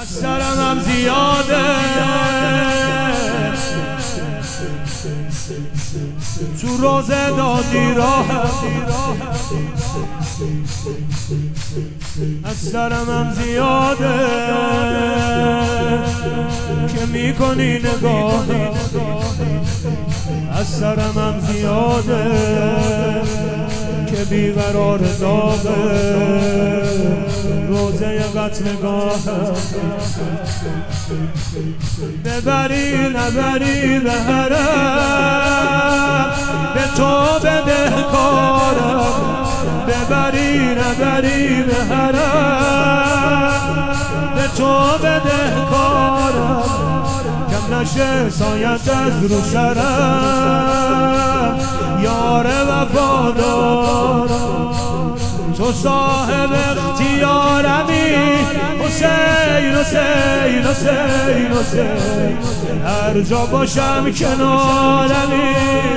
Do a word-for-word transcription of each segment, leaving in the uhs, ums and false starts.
از سرمم زیاده تو روزه دادی راهم از سرمم زیاده که میکنی نگاه از سرمم زیاده که بیقرار داغه روزه قتلگاه ببری نبری به حرم به تو بده کارم ببری نبری به حرم به تو بده کارم کم نشه سایت از رو سرم یار وفادارم تو صاحب اختیارمی حسین حسین حسین حسین هر جا باشم کنارمی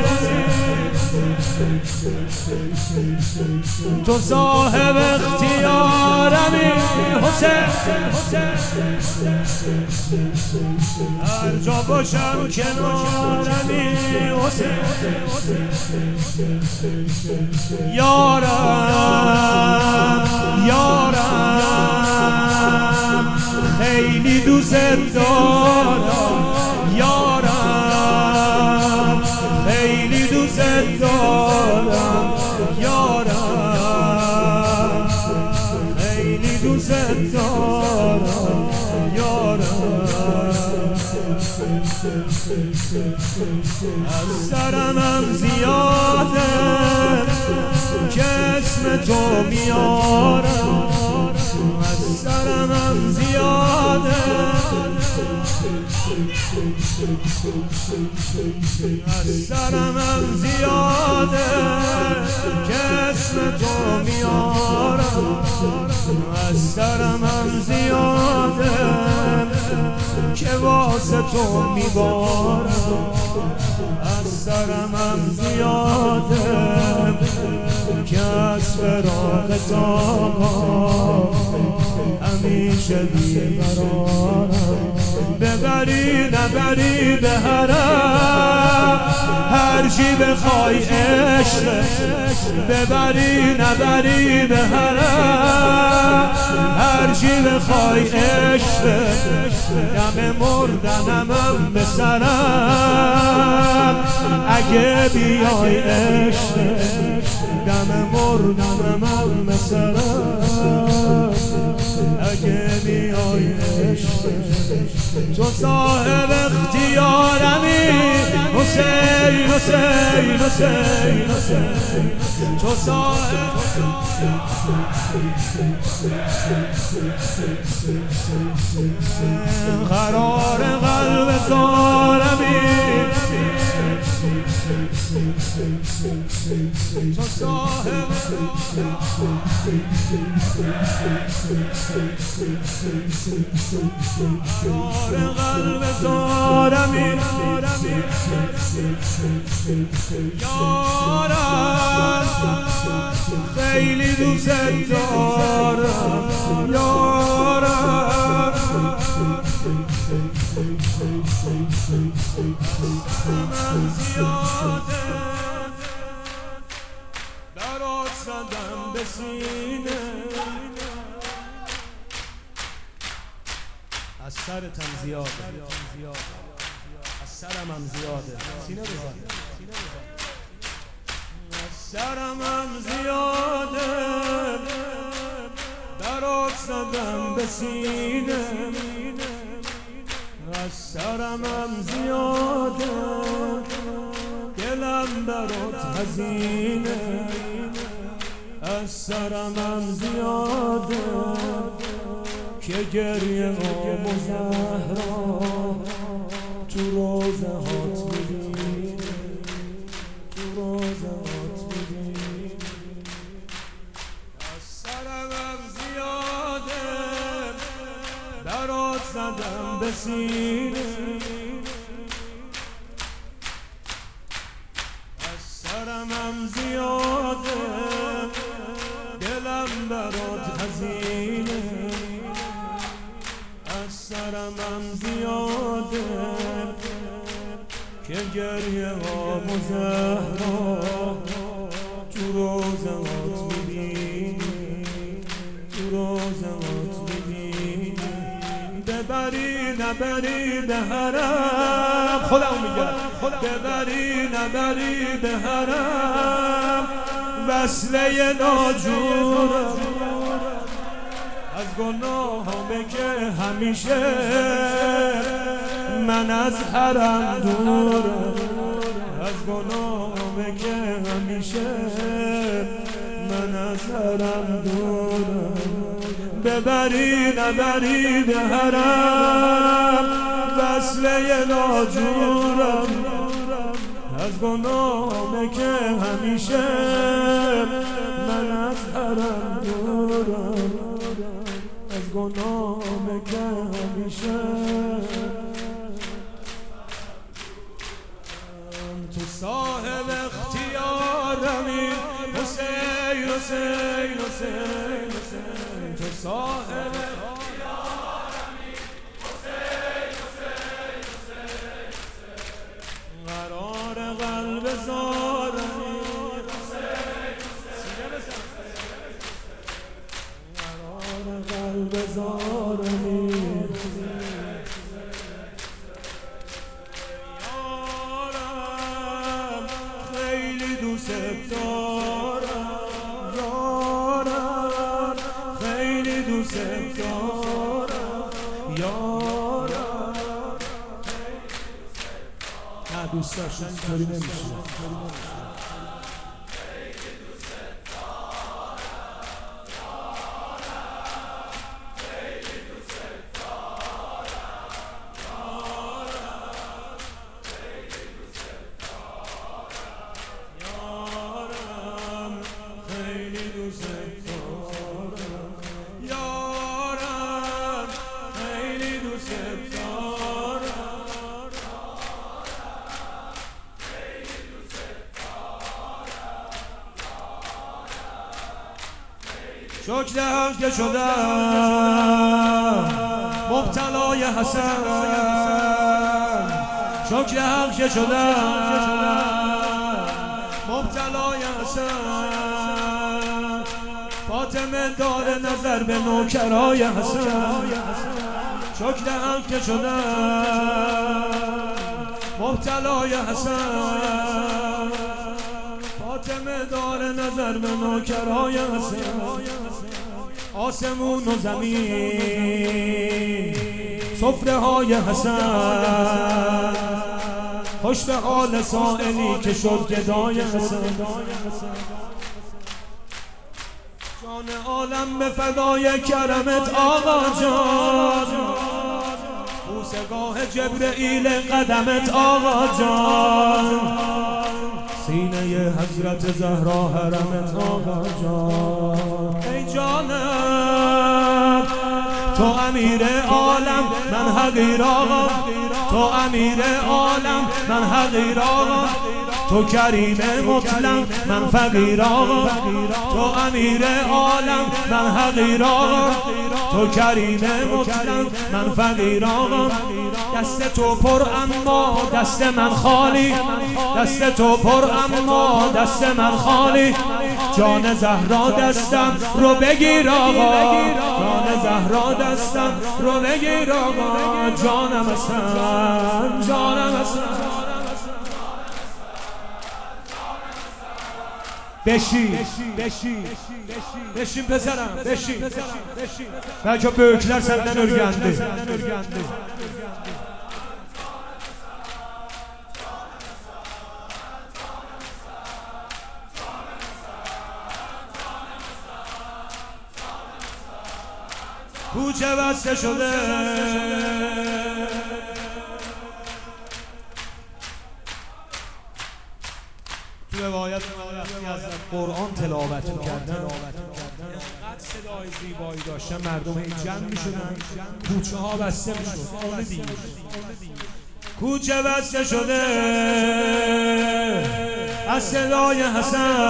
تو صاحب اختیارمی حسین هر جا باشم کنارمی حسین یارم یارم خیلی دوست دارم یارم خیلی دوست دارم یارم خیلی دوست دارم یارم از سرمم زیاده که اسم تو میارم از سرمم زیاده از سرمم زیاده که اسم تو میارم از سرمم زیاده که واسه تو میبارم از سرمم زیاده که از فراق تاقا همیشه بیقرارم ببری نبری به حرم هر چی بخوای عشق ببری نبری به حرم هر چی بخوای عشق دم مردنمم به سرم اگه بیای عشق دم مردنمم به سرم اگه بیای عشق تو صاحب اختیارمی حسین حسین حسین حسین تو صاحب قرار قلب زارمی تو صاحب قرار قلب زارمی یارم خیلی دوست دارم یارم من زیاده برات زدم به سینه از سرتم زیاده از سرمم زیاده سینه بزن از سرمم زیاده برات زدم به سینه از سرمم زیاده دلم برات حزینه از سرمم زیاده که گریه آب و زهرا تو روزه هات میبینی تو روزه هات میبینی از سرمم زیاده برات زدم به سینه از سرمم زیاده دلم برات حزینه از از سرم زیاده که گریه ها مزهرا تو روزهات میبینی، تو روزهات میبینی. ببری نبری به حرم، خودم میگم ببری نبری به حرم، وصله ناجورم از گناه که همیشه من از حرم دورم، از گناه که همیشه من از حرم دورم. ببری نبری به حرم، وصله ناجورم از گناه که همیشه من از حرم دورم، از گناه که همیشه. تو صاحب اختیارمی حسین حسین حسین حسین، تو صاحب اختیارمی حسین حسین حسین حسین، قرار قلب زارمی حسین حسین، قرار قلب زارمی دارم، یارم خیلی دوست دارم، یارم نه دوست داشتن اینطوری نمیشه. شکر هم که شدم مبتلای حسن، شکر هم که شدم مبتلای حسن. فاطمه داره نظر به نوکرای حسن، شکر هم که شدم مبتلای حسن. فاطمه داره نظر به نوکرای حسن. آسمون و زمین سفره های حسن، خوش به حال سائلی که شد گدای حسن. جان عالم به فدای کرمت آقا جان، بوسگاه جبرئیل قدمت آقا جان، سینه حضرت زهرا حرمت آقا جان. ای جانم تو امیر عالم من حقیر آقا، تو امیر عالم من حقیر آقا، تو کریم مطلق من فقیر آقا، تو امیر عالم من حقیر آقا، تو کریم مطلق من فقیر آقا. دست تو پر اما دست من خالی، دست تو پر اما دست من خالی. جان زهرا دستم رو بگیر آقا، جان زهرا دستم رو بگیر آقا. جانم حسن، جانم حسن. بشین بشین بشین پسرم بشین، بلکه بökler senden örgendi. کوچه بسته شده تو روایت از قرآن تلاوت می‌کردن، انقدر صدای زیبایی داشتن مردم این جمع می‌شدن، کوچه ها بسته می‌شد. کوچه بسته شده از صدای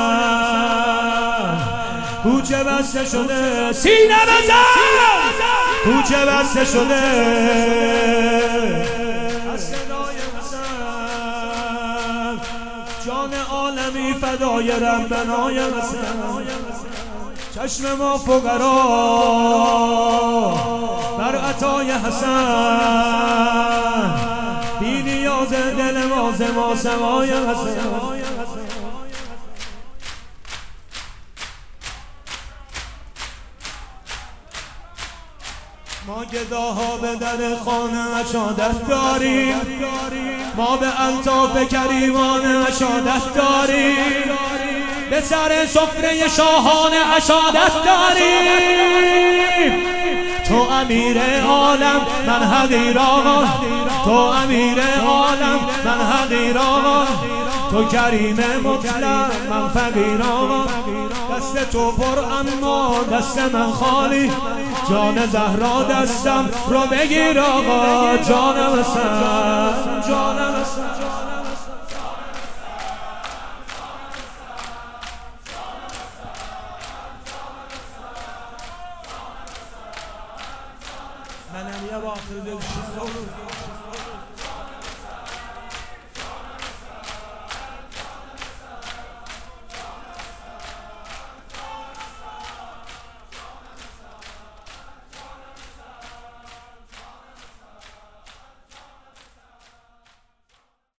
حسن، کوچه بسته شده. سینه بزن کوچه بسته شده از صدای حسن، جان عالمی فدای ربنای حسن. چشم ما فقرا بر عطای حسن، بی نیاز دل ما ز ما سوای حسن. ما گداها به در خانه اشادت داریم، ما به الطاف کریمان اشادت داریم، به سر سفره شاهان اشادت داریم. تو امیر عالم من حقیر آقا، تو امیر عالم من حقیر آقا، تو کریم مطلق من فقیر آقا. دست تو پر اما دست من خالی، جان زهرا دستم رو بگیر آقا. جان حسن، جان حسن، من علی با آخر دل شیست